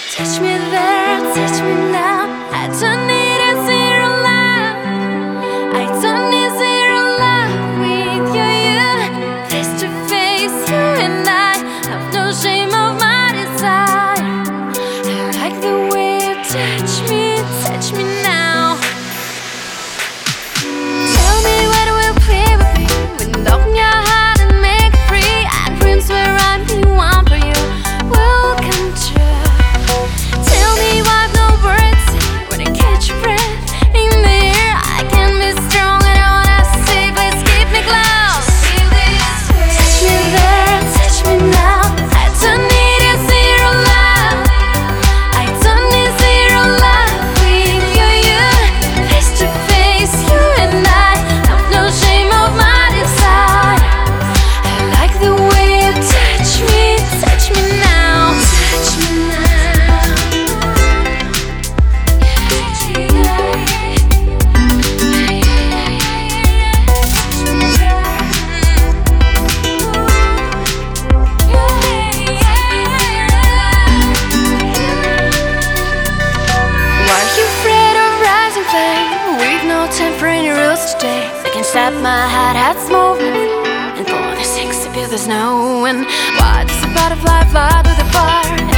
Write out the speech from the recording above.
Touch me there, touch me now. I don't need a zero love. I don't need zero love with you. Face to face, you and I have no shame of my desire. I like the way you touch me now. Tell me what will play with me when open your heart and make it free. And dreams where I'm the one for you will come true. Tell me what the words say when I catch your breath in the air. I can be strong and I wanna say, please keep me close. Touch me there, touch me now. I don't need a zero love. I don't need zero love with you. Face to face, you and I have no shame of my desire. I like the way you touch me now. Touch me Why you afraid of rising flame? With no time for any rules today. They can stop my heart's movement and pull the 60 feels there's no wind. Why does a butterfly fly to the bar?